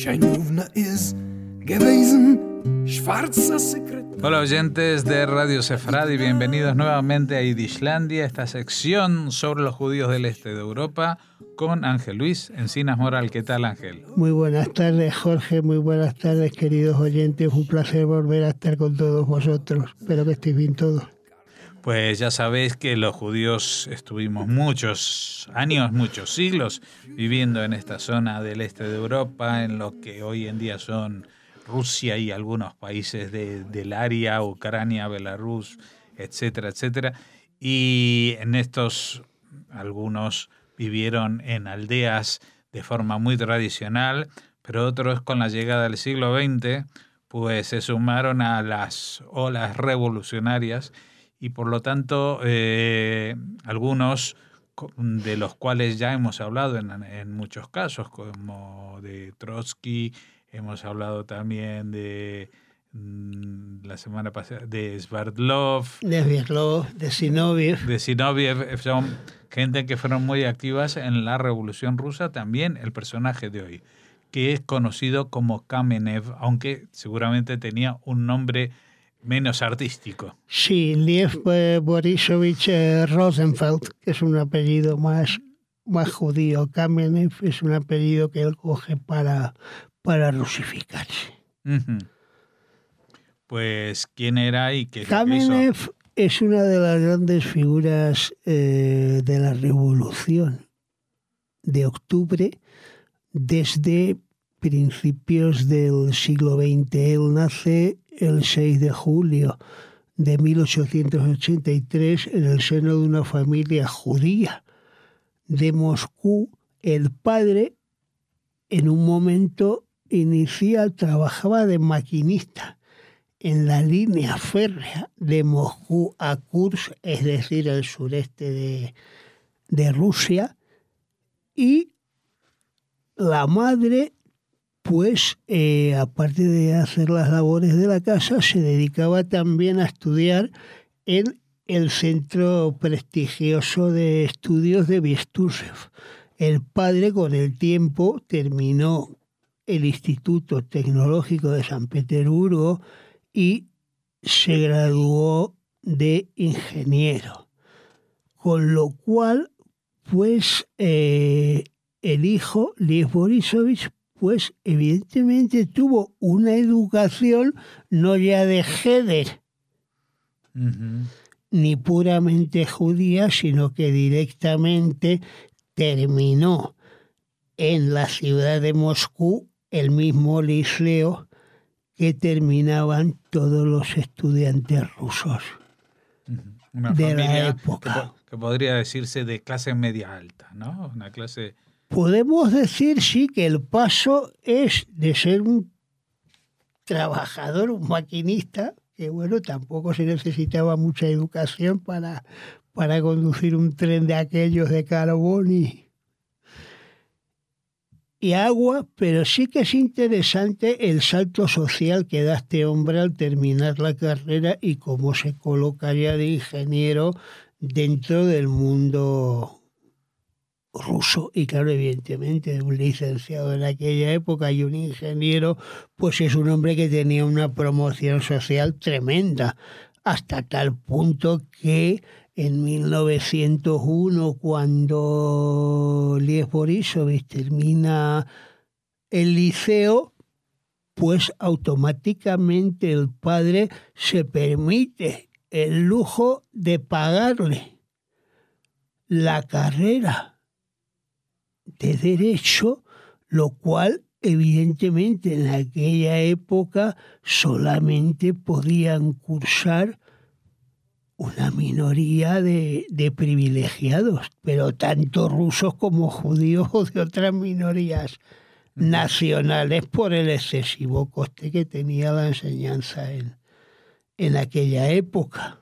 Scheinowna ist gewesen, schwarzer Sekretär. Hola oyentes de Radio Sefradi, bienvenidos nuevamente a Yidishlandia, esta sección sobre los judíos del este de Europa, con Ángel Luis Encinas Moral. ¿Qué tal, Ángel? Muy buenas tardes, Jorge, muy buenas tardes, queridos oyentes. Un placer volver a estar con todos vosotros. Espero que estéis bien todos. Pues ya sabéis que los judíos estuvimos muchos años, muchos siglos viviendo en esta zona del este de Europa, en lo que hoy en día son Rusia y algunos países del área, Ucrania, Belarus, etcétera, etcétera. Y en estos, algunos vivieron en aldeas de forma muy tradicional, pero otros con la llegada del siglo XX, pues se sumaron a las olas revolucionarias y por lo tanto algunos de los cuales ya hemos hablado en muchos casos, como de Trotsky, hemos hablado también de la semana pasada de Sverdlov, de Zinoviev. De Zinoviev, son gente que fueron muy activas en la Revolución Rusa, también el personaje de hoy, que es conocido como Kamenev, aunque seguramente tenía un nombre menos artístico. Sí, Lev Borisovich Rosenfeld, que es un apellido más judío. Kamenev es un apellido que él coge para rusificarse. Uh-huh. Pues, ¿quién era y qué Kamenev hizo? Es una de las grandes figuras de la Revolución de Octubre desde principios del siglo XX. Él nace el 6 de julio de 1883 en el seno de una familia judía de Moscú. El padre, en un momento inicial, trabajaba de maquinista en la línea férrea de Moscú a Kursk, es decir, el sureste de Rusia, y la madre, pues, aparte de hacer las labores de la casa, se dedicaba también a estudiar en el centro prestigioso de estudios de Bestúzhev. El padre, con el tiempo, terminó el Instituto Tecnológico de San Petersburgo y se graduó de ingeniero. Con lo cual, pues, el hijo, Lev Borisovich, pues evidentemente tuvo una educación no ya de Heder, uh-huh, ni puramente judía, sino que directamente terminó en la ciudad de Moscú el mismo liceo que terminaban todos los estudiantes rusos. Uh-huh. Una de familia la época. Que podría decirse de clase media alta, ¿no? Una clase... Podemos decir, sí, que el paso es de ser un trabajador, un maquinista, que bueno, tampoco se necesitaba mucha educación para conducir un tren de aquellos de carbón y agua, pero sí que es interesante el salto social que da este hombre al terminar la carrera y cómo se coloca ya de ingeniero dentro del mundo ruso. Y claro, evidentemente, un licenciado en aquella época y un ingeniero, pues es un hombre que tenía una promoción social tremenda, hasta tal punto que en 1901, cuando Lev Borisovich termina el liceo, pues automáticamente el padre se permite el lujo de pagarle la carrera de Derecho, lo cual evidentemente en aquella época solamente podían cursar una minoría de privilegiados, pero tanto rusos como judíos o de otras minorías nacionales por el excesivo coste que tenía la enseñanza en aquella época.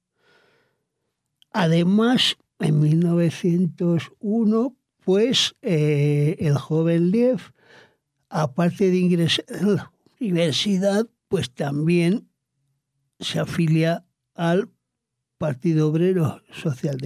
Además, en 1901, pues el joven Lev, aparte de ingresar a la universidad, pues también se afilia al Partido Obrero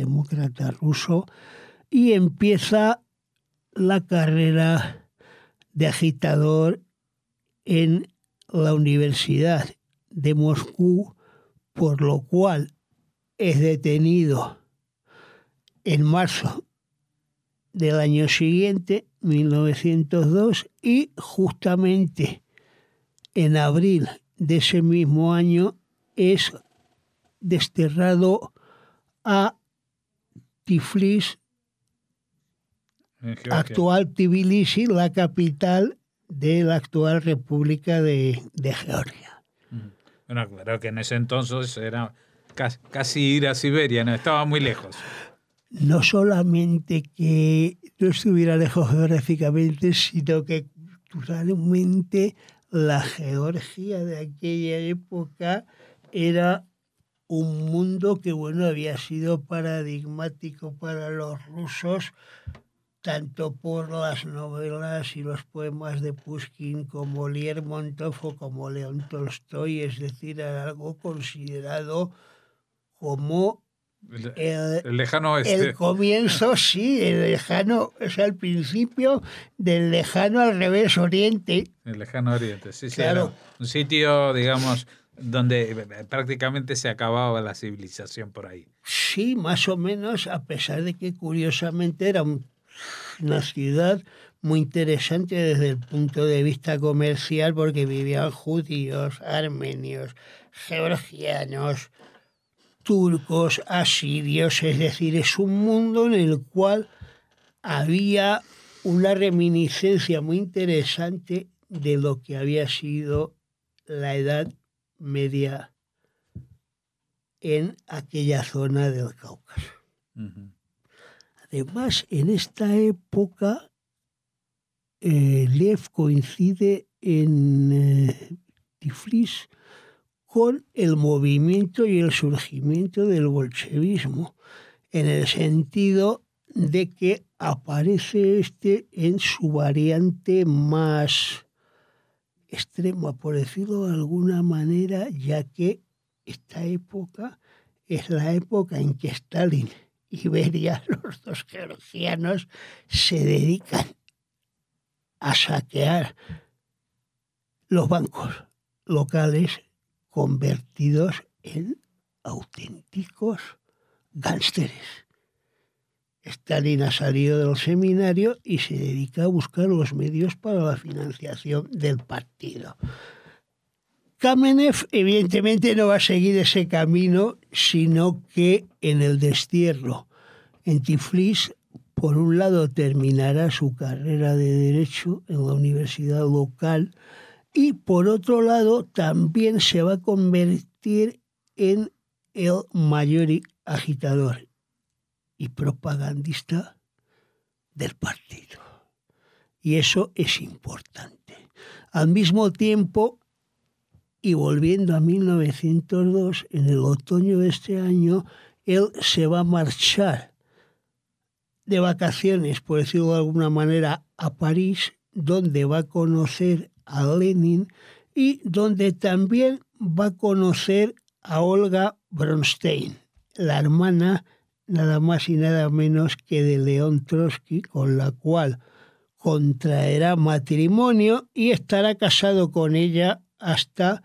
Socialdemócrata Ruso y empieza la carrera de agitador en la Universidad de Moscú, por lo cual es detenido en marzo del año siguiente, 1902, y justamente en abril de ese mismo año es desterrado a Tiflis, actual Tbilisi, la capital de la actual República de Georgia. Bueno, claro que en ese entonces era casi ir a Siberia, no estaba muy lejos. No solamente que no estuviera lejos geográficamente, sino que culturalmente la Georgia de aquella época era un mundo que, bueno, había sido paradigmático para los rusos, tanto por las novelas y los poemas de Pushkin como Lermontov o como León Tolstoy, es decir, era algo considerado como el lejano oeste. El comienzo, sí, el lejano, o sea, el principio del lejano al revés oriente. El lejano oriente, sí, claro. Sí, era un sitio, digamos, donde prácticamente se acababa la civilización por ahí. Sí, más o menos, a pesar de que curiosamente era una ciudad muy interesante desde el punto de vista comercial, porque vivían judíos, armenios, georgianos, turcos, asirios, es decir, es un mundo en el cual había una reminiscencia muy interesante de lo que había sido la Edad Media en aquella zona del Cáucaso. Uh-huh. Además, en esta época, Lev coincide en Tiflis con el movimiento y el surgimiento del bolchevismo, en el sentido de que aparece en su variante más extrema, por decirlo de alguna manera, ya que esta época es la época en que Stalin y Beria, los dos georgianos, se dedican a saquear los bancos locales convertidos en auténticos gánsteres. Stalin ha salido del seminario y se dedica a buscar los medios para la financiación del partido. Kamenev evidentemente no va a seguir ese camino, sino que en el destierro en Tiflis, por un lado, terminará su carrera de Derecho en la universidad local y, por otro lado, también se va a convertir en el mayor agitador y propagandista del partido. Y eso es importante. Al mismo tiempo, y volviendo a 1902, en el otoño de este año, él se va a marchar de vacaciones, por decirlo de alguna manera, a París, donde va a conocer a Lenin y donde también va a conocer a Olga Bronstein, la hermana nada más y nada menos que de León Trotsky, con la cual contraerá matrimonio y estará casado con ella hasta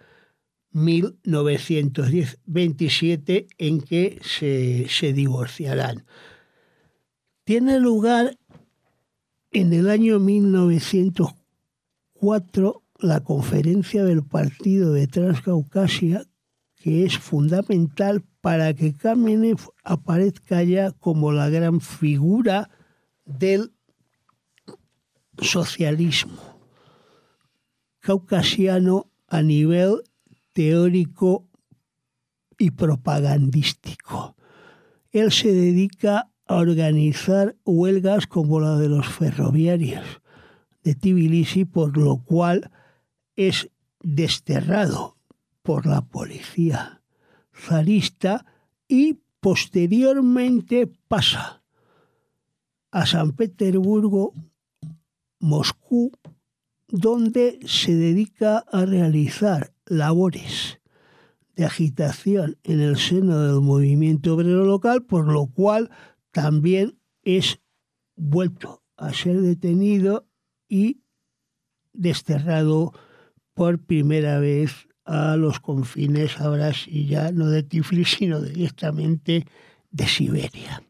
1927, en que se divorciarán. Tiene lugar en el año 1904 la conferencia del Partido de Transcaucasia, que es fundamental para que Kamenev aparezca ya como la gran figura del socialismo caucasiano a nivel teórico y propagandístico. Él se dedica a organizar huelgas como la de los ferroviarios de Tbilisi, por lo cual es desterrado por la policía zarista y posteriormente pasa a San Petersburgo, Moscú, donde se dedica a realizar labores de agitación en el seno del movimiento obrero local, por lo cual también es vuelto a ser detenido y desterrado por primera vez a los confines, ahora sí ya no de Tiflis, sino directamente de Siberia.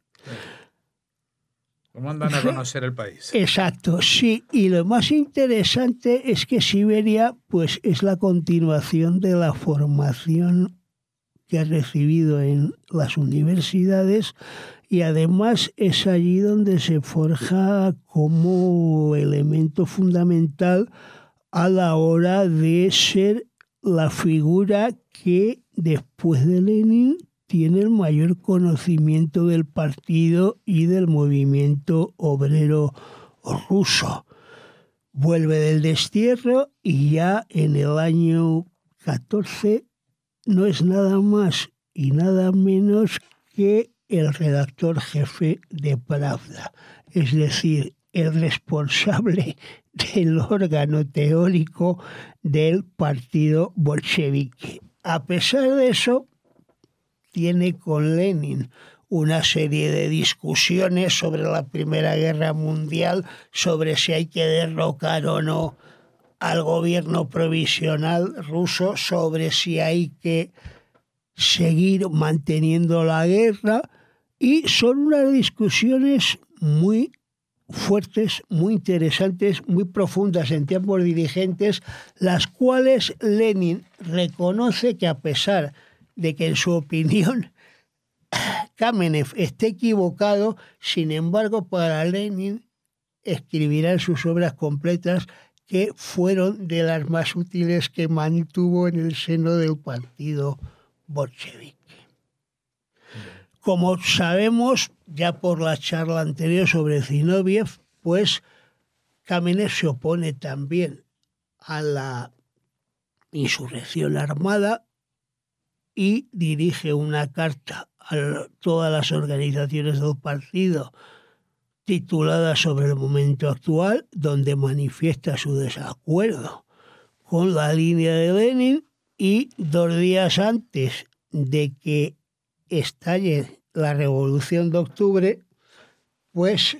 ¿Cómo andan a conocer el país? Exacto, sí. Y lo más interesante es que Siberia pues, es la continuación de la formación que ha recibido en las universidades y además es allí donde se forja como elemento fundamental a la hora de ser la figura que después de Lenin tiene el mayor conocimiento del partido y del movimiento obrero ruso. Vuelve del destierro y ya en el año 14 no es nada más y nada menos que el redactor jefe de Pravda, es decir, el responsable del órgano teórico del partido bolchevique. A pesar de eso, tiene con Lenin una serie de discusiones sobre la Primera Guerra Mundial, sobre si hay que derrocar o no al gobierno provisional ruso, sobre si hay que seguir manteniendo la guerra, y son unas discusiones muy fuertes, muy interesantes, muy profundas entre ambos dirigentes, las cuales Lenin reconoce que a pesar de que en su opinión Kamenev esté equivocado, sin embargo para Lenin escribirá en sus obras completas que fueron de las más útiles que mantuvo en el seno del partido bolchevique. Como sabemos, ya por la charla anterior sobre Zinoviev, pues Kamenev se opone también a la insurrección armada y dirige una carta a todas las organizaciones del partido titulada Sobre el momento actual, donde manifiesta su desacuerdo con la línea de Lenin, y 2 días antes de que estalle la Revolución de Octubre, pues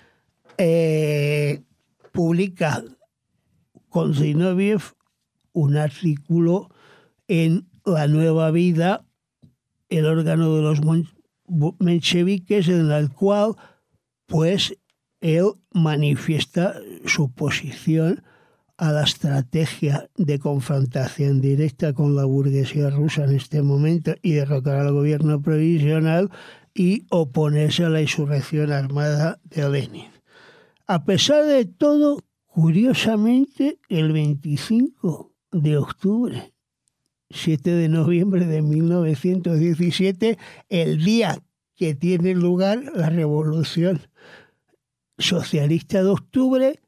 publica con Zinoviev un artículo en La Nueva Vida, el órgano de los mencheviques, en el cual pues él manifiesta su posición a la estrategia de confrontación directa con la burguesía rusa en este momento y derrocar al gobierno provisional y oponerse a la insurrección armada de Lenin. A pesar de todo, curiosamente, el 25 de octubre, 7 de noviembre de 1917, el día que tiene lugar la Revolución Socialista de Octubre,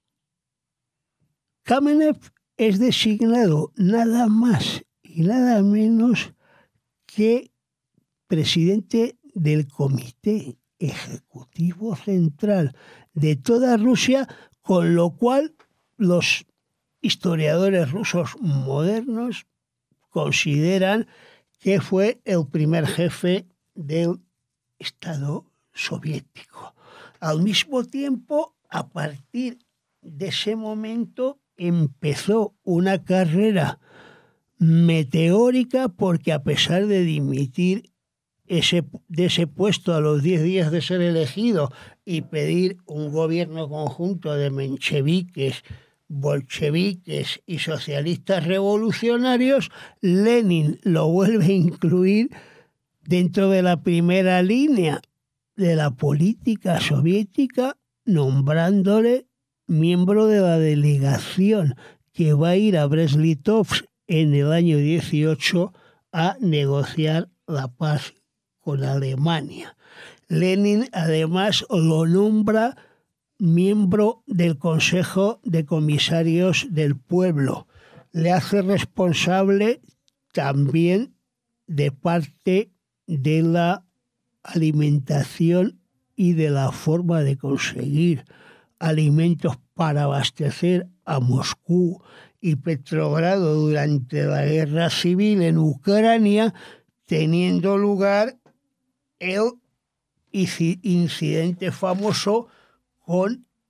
Kamenev es designado nada más y nada menos que presidente del Comité Ejecutivo Central de toda Rusia, con lo cual los historiadores rusos modernos consideran que fue el primer jefe del Estado soviético. Al mismo tiempo, a partir de ese momento, empezó una carrera meteórica, porque a pesar de dimitir de ese puesto a los 10 días de ser elegido y pedir un gobierno conjunto de mencheviques, bolcheviques y socialistas revolucionarios, Lenin lo vuelve a incluir dentro de la primera línea de la política soviética, nombrándole miembro de la delegación que va a ir a Brest-Litovsk en el año 18 a negociar la paz con Alemania. Lenin además lo nombra miembro del Consejo de Comisarios del Pueblo. Le hace responsable también de parte de la alimentación y de la forma de conseguir alimentos para abastecer a Moscú y Petrogrado durante la guerra civil en Ucrania, teniendo lugar el incidente famoso con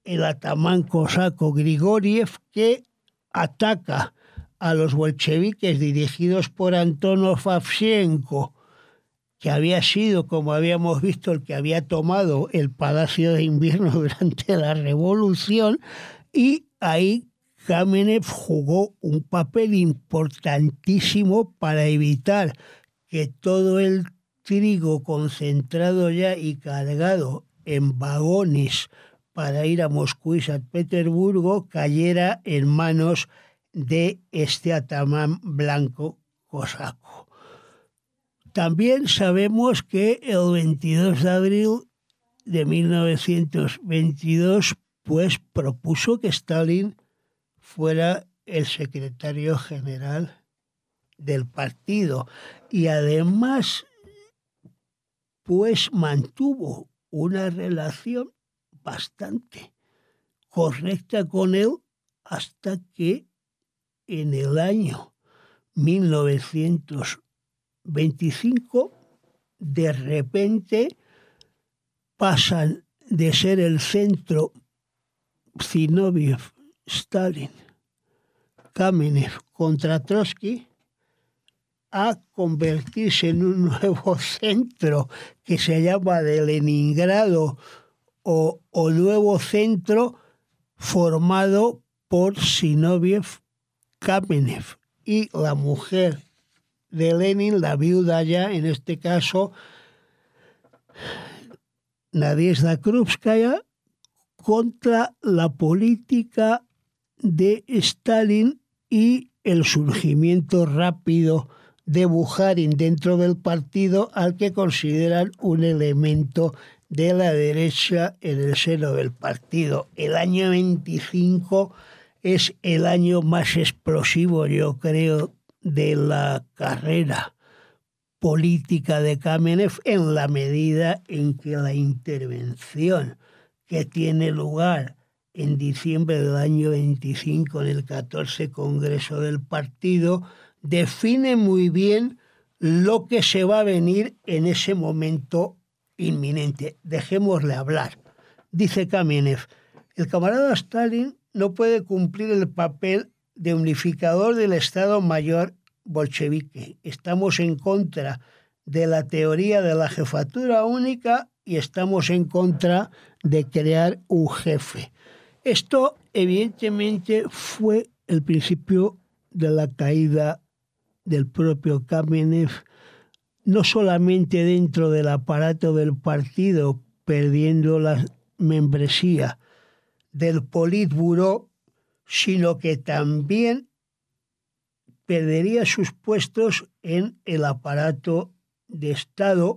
el atamán cosaco Grigoriev, que ataca a los bolcheviques dirigidos por Antonov Avshenko, que había sido, como habíamos visto, el que había tomado el Palacio de Invierno durante la Revolución, y ahí Kamenev jugó un papel importantísimo para evitar que todo el trigo concentrado ya y cargado en vagones para ir a Moscú y San Petersburgo cayera en manos de este atamán blanco cosaco. También sabemos que el 22 de abril de 1922 pues propuso que Stalin fuera el secretario general del partido y además pues mantuvo una relación bastante correcta con él hasta que en el año 1925 de repente pasan de ser el centro Zinoviev, Stalin, Kamenev contra Trotsky a convertirse en un nuevo centro que se llama de Leningrado o nuevo centro formado por Zinoviev, Kamenev y la mujer de Lenin, la viuda ya, en este caso, Nadezhda Krupskaya, contra la política de Stalin y el surgimiento rápido de Bukharin dentro del partido, al que consideran un elemento de la derecha en el seno del partido. El año 25 es el año más explosivo, yo creo, de la carrera política de Kamenev, en la medida en que la intervención que tiene lugar en diciembre del año 25 en el 14 Congreso del Partido define muy bien lo que se va a venir en ese momento inminente. Dejémosle hablar. Dice Kamenev, el camarada Stalin no puede cumplir el papel de unificador del Estado Mayor bolchevique. Estamos en contra de la teoría de la jefatura única y estamos en contra de crear un jefe. Esto, evidentemente, fue el principio de la caída del propio Kamenev, no solamente dentro del aparato del partido, perdiendo la membresía del Politburó, sino que también perdería sus puestos en el aparato de Estado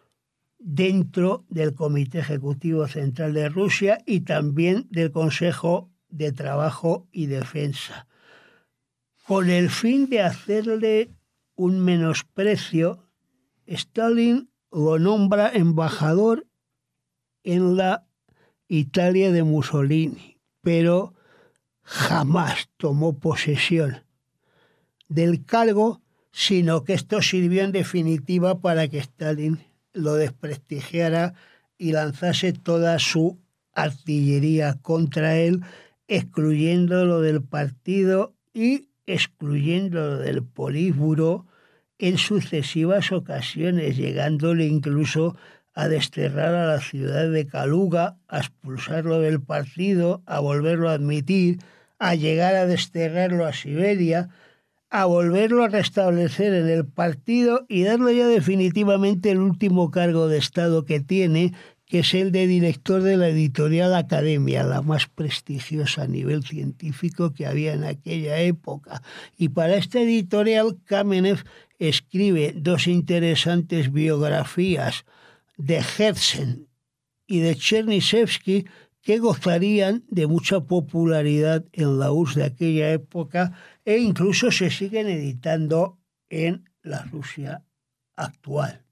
dentro del Comité Ejecutivo Central de Rusia y también del Consejo de Trabajo y Defensa, con el fin de hacerle un menosprecio. Stalin lo nombra embajador en la Italia de Mussolini, pero jamás tomó posesión del cargo, sino que esto sirvió en definitiva para que Stalin lo desprestigiara y lanzase toda su artillería contra él, excluyéndolo del partido y excluyéndolo del Politburó en sucesivas ocasiones, llegándole incluso a desterrar a la ciudad de Kaluga, a expulsarlo del partido, a volverlo a admitir, a llegar a desterrarlo a Siberia, a volverlo a restablecer en el partido y darle ya definitivamente el último cargo de Estado que tiene, que es el de director de la editorial Academia, la más prestigiosa a nivel científico que había en aquella época. Y para esta editorial, Kamenev escribe dos interesantes biografías de Herzen y de Chernyshevsky, que gozarían de mucha popularidad en la URSS de aquella época e incluso se siguen editando en la Rusia actual.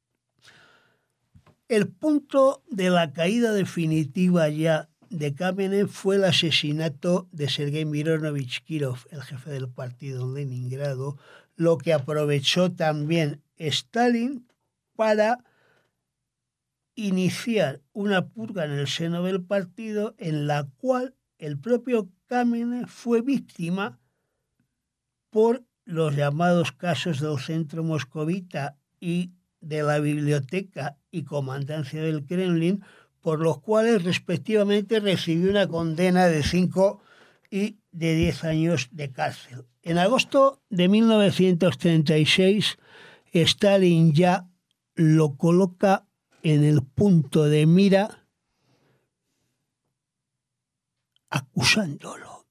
El punto de la caída definitiva ya de Kamenev fue el asesinato de Sergei Mironovich Kirov, el jefe del partido en Leningrado, lo que aprovechó también Stalin para iniciar una purga en el seno del partido en la cual el propio Kamenev fue víctima por los llamados casos del Centro Moscovita y de la Biblioteca y Comandancia del Kremlin, por los cuales respectivamente recibió una condena de 5 y de 10 años de cárcel. En agosto de 1936, Stalin ya lo coloca en el punto de mira, acusándolo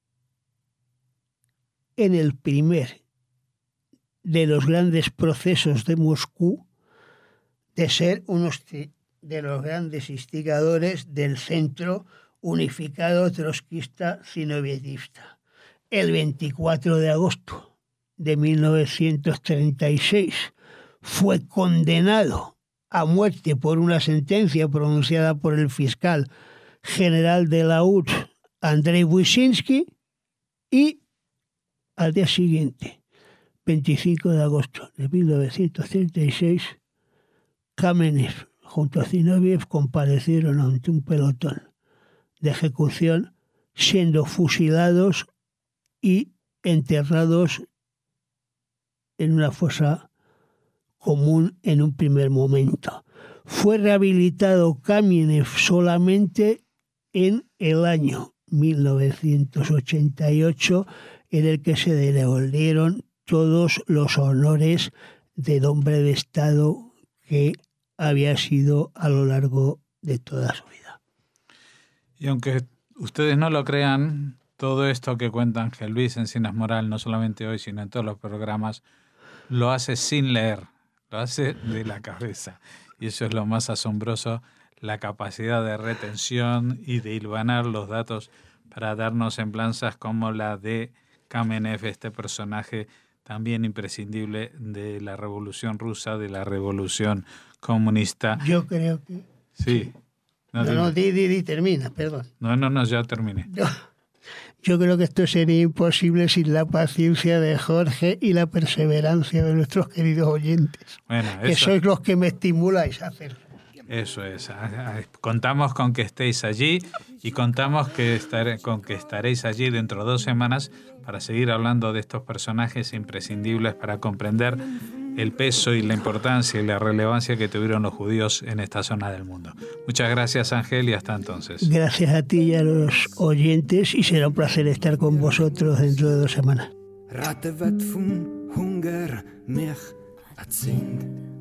en el primer de los grandes procesos de Moscú de ser uno de los grandes instigadores del Centro Unificado Trotskista Zinovietista. El 24 de agosto de 1936 fue condenado a muerte por una sentencia pronunciada por el fiscal general de la URSS, Andrei Wyszynski, y al día siguiente, 25 de agosto de 1936, Kamenev junto a Zinoviev comparecieron ante un pelotón de ejecución, siendo fusilados y enterrados en una fosa común en un primer momento. Fue rehabilitado Kamenev solamente en el año 1988, en el que se le devolvieron todos los honores de hombre de Estado que había sido a lo largo de toda su vida. Y aunque ustedes no lo crean, todo esto que cuenta Ángel Luis Encinas Moral, no solamente hoy, sino en todos los programas, lo hace sin leer, lo hace de la cabeza. Y eso es lo más asombroso, la capacidad de retención y de hilvanar los datos para darnos semblanzas como la de Kamenev, este personaje también imprescindible de la Revolución Rusa, de la Revolución Comunista. Yo creo que... Sí. Termina, perdón. No, ya terminé. Yo creo que esto sería imposible sin la paciencia de Jorge y la perseverancia de nuestros queridos oyentes. Bueno, que sois los que me estimuláis a hacerlo. Eso es. Contamos con que estéis allí y contamos con que estaréis allí dentro de 2 semanas para seguir hablando de estos personajes imprescindibles para comprender el peso y la importancia y la relevancia que tuvieron los judíos en esta zona del mundo. Muchas gracias, Ángel, y hasta entonces. Gracias a ti y a los oyentes, y será un placer estar con vosotros dentro de 2 semanas.